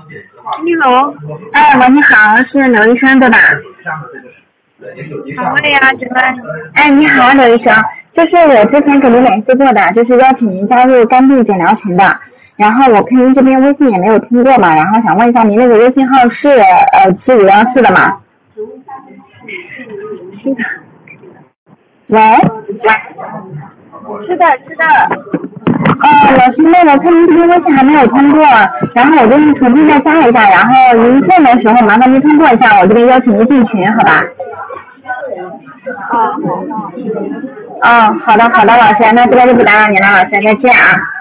你好。 哎，喂，你好，是刘医生对吧？ 好的呀，请问。 哎，你好，刘医生，就是我之前给您联系过的，就是邀请您加入肝病检疗群的。然后我看您这边微信也没有通过嘛，然后想问一下您那个微信号是7514的吗？ 是的。 喂？ 是的，是的。 老师，那个看您这边微信还没有通过，然后我这边重新再加一下，然后您见的时候麻烦您通过一下，我这边邀请您进群，好吧？ 好。 好的，老师，那这边就不打扰您了，老师，再见啊。